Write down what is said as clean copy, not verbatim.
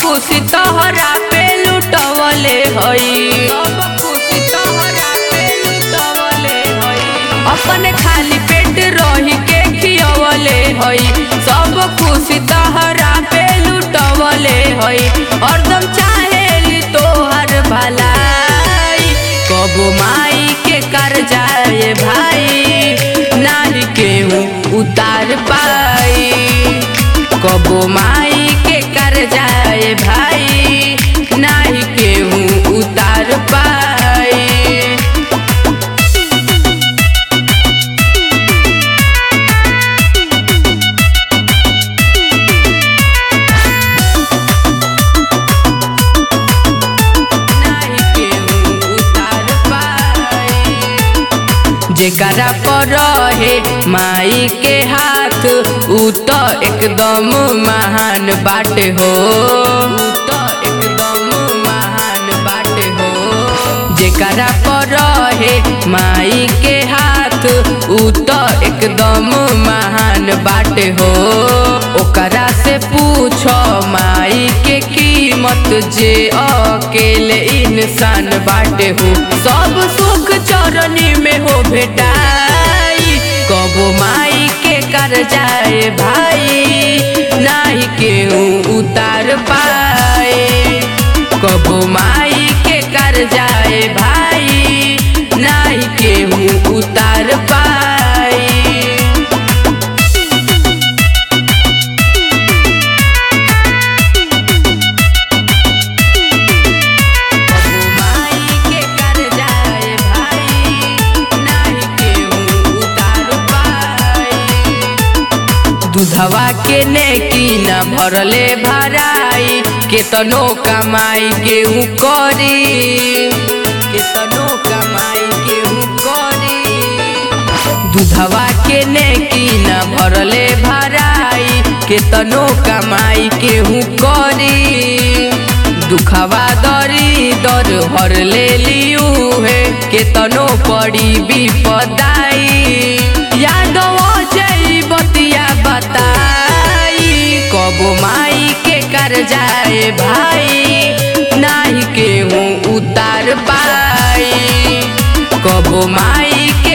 खुशी तोहरा पे लुटवले हई, सब खुशी तोहरा पे लुटवले हई। अपन खाली पेट रही के खियवले हई, सब खुशी तोहरा पे लुटवले हई। हरदम चाहेली तोहर भलाई, कबो माई के कर जाए भाई, नाही केहू उतार पाई। कबो माई के कर जाए भाई, नाही केहू उतार पाई। जेकरा पर रहे माई के हाथ उ तो एकदम महान बाटे हो, उ तो एकदम महान बाटे हो। जेकरा पर रहे माई के हाथ उ तो एकदम महान बाटे हो। ओकरा से पूछो माई के कीमत जे अकेले इंसान बाटे हो। सब सुख चरनी में हो भेटाई, कबो माई के कर जाए भाई, नाही केहू उतार पाए। कबो माई के कर जाए भाई, नाही केहू उतार पाए। दूधवा के नेकी न भरले भराई, केतनो कमाई केहू करी, केतनो कमाई केहू करी। दूधवा के नेकी न भरले भराई, केतनो कमाई केहू करी। दुखवा दरी दर भर ले लियू है, केतनो पड़ी विपदाई। यादव जई बतिया बताई, कबो माई के कर जाए भाई, नाही केहू उतार पाई। कबो माई के